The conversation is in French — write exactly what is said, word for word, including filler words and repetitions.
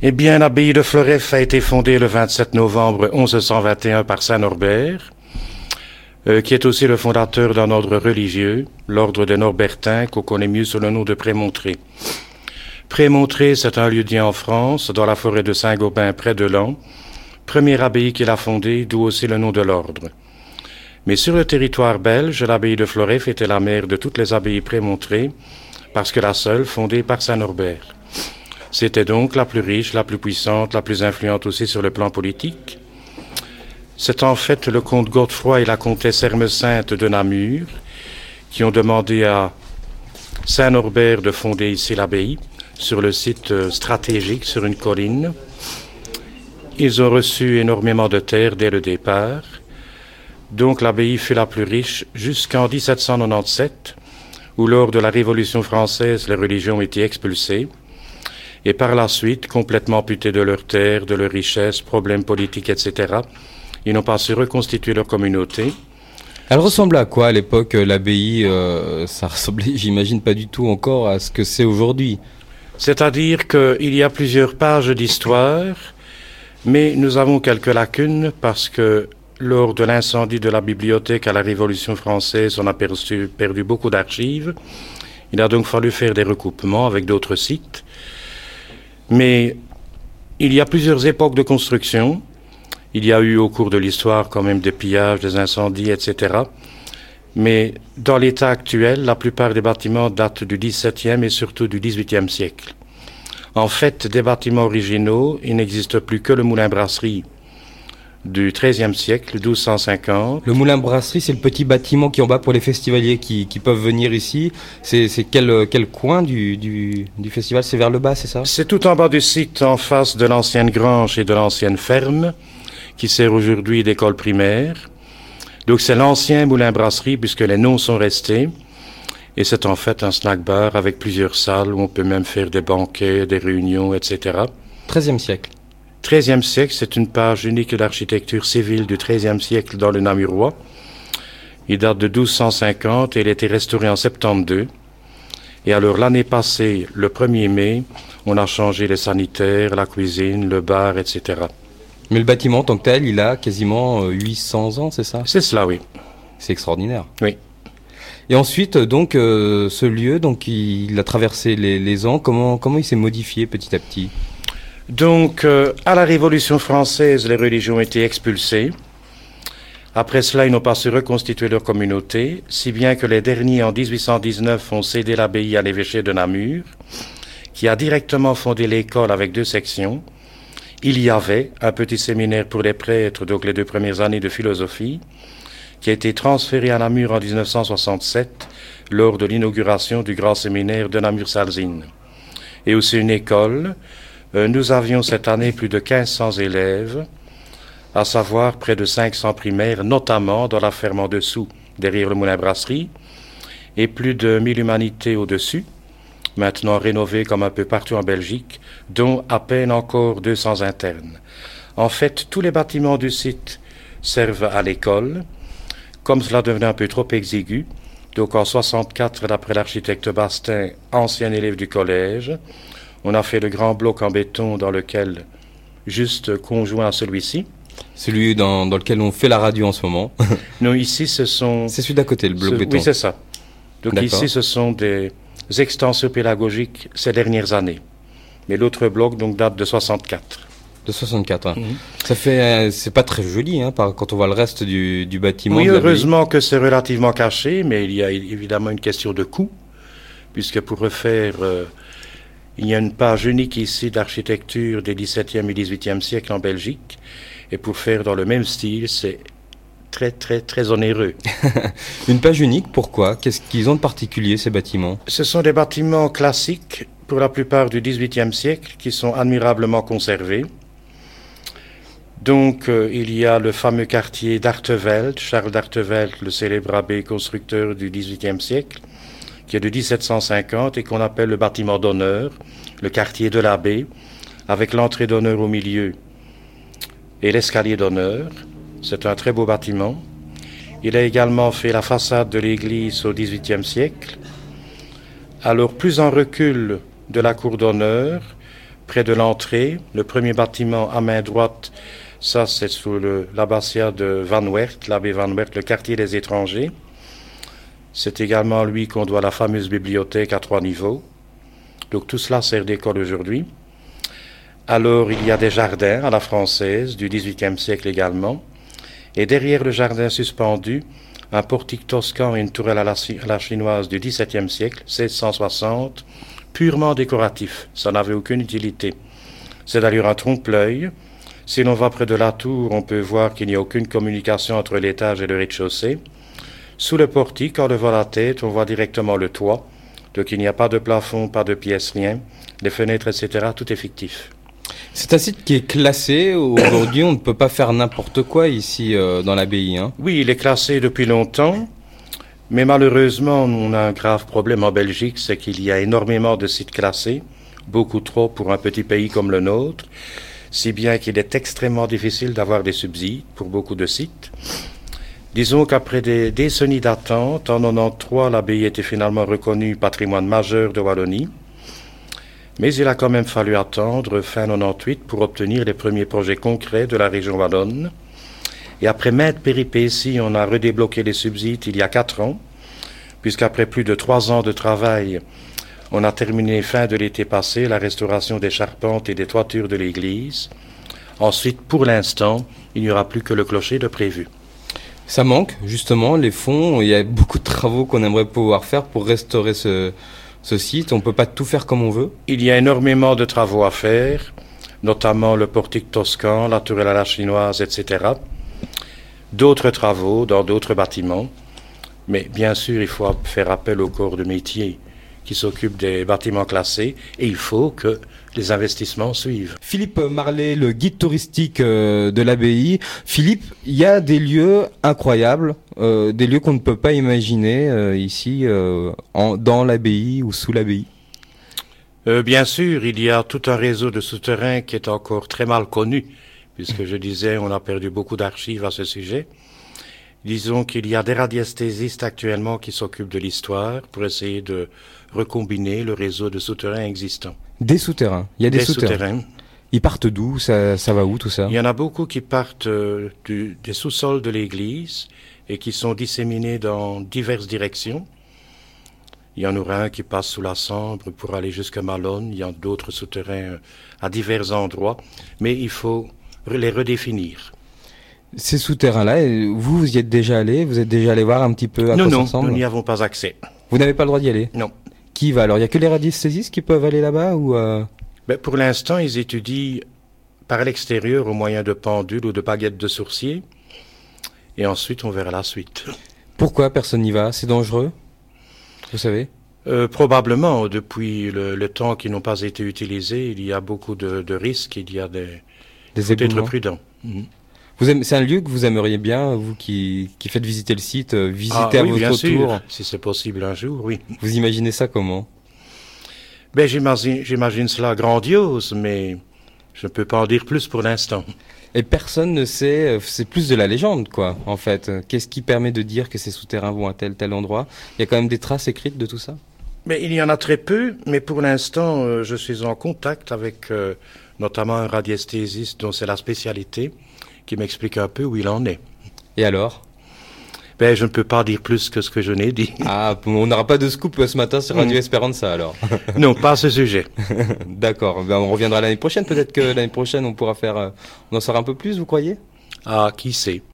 Eh bien, l'abbaye de Floreffe a été fondée le vingt-sept novembre onze cent vingt et un par saint Norbert, euh, qui est aussi le fondateur d'un ordre religieux, l'ordre des Norbertins, qu'on connaît mieux sous le nom de Prémontré. Prémontré, c'est un lieu-dit en France, dans la forêt de Saint-Gobain, près de Laon, première abbaye qu'il a fondée, d'où aussi le nom de l'ordre. Mais sur le territoire belge, l'abbaye de Floreffe était la mère de toutes les abbayes prémontrées, parce que la seule fondée par saint Norbert. C'était donc la plus riche, la plus puissante, la plus influente aussi sur le plan politique. C'est en fait le comte Godefroy et la comtesse Hermesainte de Namur qui ont demandé à saint Norbert de fonder ici l'abbaye, sur le site stratégique, sur une colline. Ils ont reçu énormément de terres dès le départ. Donc l'abbaye fut la plus riche jusqu'en dix-sept cent quatre-vingt-dix-sept, où lors de la Révolution française, les religions ont été expulsées. Et par la suite, complètement amputés de leurs terres, de leurs richesses, problèmes politiques, et cetera, ils n'ont pas su reconstituer leur communauté. Elle ressemblait à quoi à l'époque, l'abbaye euh, Ça ressemblait, j'imagine, pas du tout encore à ce que c'est aujourd'hui. C'est-à-dire qu'il y a plusieurs pages d'histoire, mais nous avons quelques lacunes parce que lors de l'incendie de la bibliothèque à la Révolution française, on a perçu, perdu beaucoup d'archives. Il a donc fallu faire des recoupements avec d'autres sites. Mais il y a plusieurs époques de construction. Il y a eu au cours de l'histoire quand même des pillages, des incendies, et cetera. Mais dans l'état actuel, la plupart des bâtiments datent du dix-septième et surtout du dix-huitième siècle. En fait, des bâtiments originaux, il n'existe plus que le moulin-brasserie du treizième siècle, douze cent cinquante. Le moulin-brasserie, c'est le petit bâtiment qui est en bas pour les festivaliers qui, qui peuvent venir ici. C'est, c'est quel, quel coin du, du, du festival? C'est vers le bas, c'est ça? C'est tout en bas du site, en face de l'ancienne grange et de l'ancienne ferme, qui sert aujourd'hui d'école primaire. Donc c'est l'ancien moulin-brasserie, puisque les noms sont restés. Et c'est en fait un snack-bar avec plusieurs salles où on peut même faire des banquets, des réunions, et cetera. treizième siècle. treizième siècle, c'est une page unique d'architecture civile du treizième siècle dans le Namurois. Il date de douze cent cinquante et il a été restauré en soixante-douze. Et alors l'année passée, le premier mai, on a changé les sanitaires, la cuisine, le bar, et cetera. Mais le bâtiment en tant que tel, il a quasiment huit cents ans, c'est ça? C'est cela, oui. C'est extraordinaire. Oui. Et ensuite, donc, euh, ce lieu, donc, il a traversé les, les ans. Comment, comment il s'est modifié petit à petit? Donc, euh, à la Révolution française, les religions ont été expulsées. Après cela, ils n'ont pas su reconstituer leur communauté, si bien que les derniers, en dix-huit cent dix-neuf, ont cédé l'abbaye à l'évêché de Namur, qui a directement fondé l'école avec deux sections. Il y avait un petit séminaire pour les prêtres, donc les deux premières années de philosophie, qui a été transféré à Namur en dix-neuf cent soixante-sept, lors de l'inauguration du grand séminaire de Namur-Salzine. Et aussi une école. Nous avions cette année plus de quinze cents élèves, à savoir près de cinq cents primaires, notamment dans la ferme en dessous, derrière le moulin-brasserie, et plus de mille humanités au-dessus, maintenant rénovées comme un peu partout en Belgique, dont à peine encore deux cents internes. En fait, tous les bâtiments du site servent à l'école. Comme cela devenait un peu trop exigu, donc en soixante-quatre, d'après l'architecte Bastin, ancien élève du collège, on a fait le grand bloc en béton dans lequel, juste conjoint à celui-ci. Celui dans, dans lequel on fait la radio en ce moment. Non, ici ce sont... C'est celui d'à côté, le bloc ce, béton. Oui, c'est ça. Donc D'accord. Ici ce sont des extensions pédagogiques ces dernières années. Mais l'autre bloc donc date de soixante-quatre. De soixante-quatre, hein. Mm-hmm. Ça fait, euh, c'est pas très joli, hein, par, quand on voit le reste du, du bâtiment. Oui, de heureusement que c'est relativement caché, mais il y a évidemment une question de coût, puisque pour refaire, euh, il y a une page unique ici d'architecture des dix-septième et dix-huitième siècles en Belgique, et pour faire dans le même style, c'est très très très onéreux. Une page unique, pourquoi? Qu'est-ce qu'ils ont de particulier, ces bâtiments? Ce sont des bâtiments classiques, pour la plupart du dix-huitième siècle, qui sont admirablement conservés. Donc, euh, il y a le fameux quartier d'Artevelde, Charles d'Artevelde, le célèbre abbé constructeur du dix-huitième siècle, qui est de dix-sept cent cinquante et qu'on appelle le bâtiment d'honneur, le quartier de l'abbé, avec l'entrée d'honneur au milieu et l'escalier d'honneur. C'est un très beau bâtiment. Il a également fait la façade de l'église au dix-huitième siècle. Alors, plus en recul de la cour d'honneur, près de l'entrée. Le premier bâtiment à main droite, ça c'est sous le, l'abbatiat de Van Wert, l'abbé Van Wert, le quartier des étrangers. C'est également à lui qu'on doit la fameuse bibliothèque à trois niveaux. Donc tout cela sert d'école aujourd'hui. Alors il y a des jardins à la française du dix-huitième siècle également. Et derrière le jardin suspendu, un portique toscan et une tourelle à la, à la chinoise du dix-septième siècle, seize cent soixante, purement décoratif. Ça n'avait aucune utilité. C'est d'ailleurs un trompe-l'œil. Si l'on va près de la tour, on peut voir qu'il n'y a aucune communication entre l'étage et le rez-de-chaussée. Sous le portique, en levant la tête, on voit directement le toit. Donc il n'y a pas de plafond, pas de pièces, rien. Les fenêtres, et cetera, tout est fictif. C'est un site qui est classé. Aujourd'hui, on ne peut pas faire n'importe quoi ici euh, dans l'abbaye. Hein. Oui, il est classé depuis longtemps. Mais malheureusement, on a un grave problème en Belgique, c'est qu'il y a énormément de sites classés. Beaucoup trop pour un petit pays comme le nôtre. Si bien qu'il est extrêmement difficile d'avoir des subsides pour beaucoup de sites. Disons qu'après des décennies d'attente, en quatre-vingt-treize, l'abbaye était finalement reconnue patrimoine majeur de Wallonie. Mais il a quand même fallu attendre fin quatre-vingt-dix-huit pour obtenir les premiers projets concrets de la région wallonne. Et après maintes péripéties, on a redébloqué les subsides il y a quatre ans, puisqu'après plus de trois ans de travail, on a terminé fin de l'été passé la restauration des charpentes et des toitures de l'église. Ensuite, pour l'instant, il n'y aura plus que le clocher de prévu. Ça manque, justement, les fonds. Il y a beaucoup de travaux qu'on aimerait pouvoir faire pour restaurer ce, ce site. On ne peut pas tout faire comme on veut. Il y a énormément de travaux à faire, notamment le portique toscan, la tourelle à la chinoise, et cetera. D'autres travaux dans d'autres bâtiments. Mais bien sûr, il faut faire appel au corps de métier qui s'occupe des bâtiments classés et il faut que les investissements suivent. Philippe Marlet, le guide touristique euh, de l'abbaye. Philippe, il y a des lieux incroyables, euh, des lieux qu'on ne peut pas imaginer euh, ici, euh, en, dans l'abbaye ou sous l'abbaye. Euh, bien sûr, il y a tout un réseau de souterrains qui est encore très mal connu, puisque je disais, on a perdu beaucoup d'archives à ce sujet. Disons qu'il y a des radiesthésistes actuellement qui s'occupent de l'histoire pour essayer de recombiner le réseau de souterrains existants. Des souterrains. Il y a des, des souterrains. souterrains. Ils partent d'où? ça, ça va où tout ça? Il y en a beaucoup qui partent euh, du, des sous-sols de l'église et qui sont disséminés dans diverses directions. Il y en aura un qui passe sous la Sambre pour aller jusqu'à Malone. Il y a d'autres souterrains à divers endroits. Mais il faut les redéfinir. Ces souterrains-là, vous, vous y êtes déjà allé? Vous êtes déjà allé voir un petit peu à non, quoi ça non, ressemble? nous n'y avons pas accès. Vous n'avez pas le droit d'y aller? Non. Qui va alors? Il n'y a que les radiesthésistes qui peuvent aller là-bas ou euh... ben, pour l'instant, ils étudient par l'extérieur au moyen de pendules ou de baguettes de sourcier. Et ensuite, on verra la suite. Pourquoi personne n'y va? C'est dangereux? Vous savez? euh, Probablement. Depuis le, le temps qui n'ont pas été utilisés, il y a beaucoup de, de risques. Il y a des... Des faut éboulements. être prudent. Mmh. Vous aimez, c'est un lieu que vous aimeriez bien, vous qui, qui faites visiter le site, euh, visiter ah, à oui, votre bien tour. sûr, si c'est possible un jour, oui. Vous imaginez ça comment? Ben, j'imagine, j'imagine cela grandiose, mais je ne peux pas en dire plus pour l'instant. Et personne ne sait, c'est plus de la légende, quoi, en fait. Qu'est-ce qui permet de dire que ces souterrains vont à tel, tel endroit? Il y a quand même des traces écrites de tout ça? Mais il y en a très peu, mais pour l'instant, euh, je suis en contact avec euh, notamment un radiesthésiste dont c'est la spécialité, qui m'explique un peu où il en est. Et alors? Ben, je ne peux pas dire plus que ce que je n'ai dit. Ah, on n'aura pas de scoop ce matin sur Radio Esperanza, alors? Non, pas à ce sujet. D'accord, ben, on reviendra l'année prochaine. Peut-être que l'année prochaine, on pourra faire... Euh, on en saura un peu plus, vous croyez? Ah, qui sait?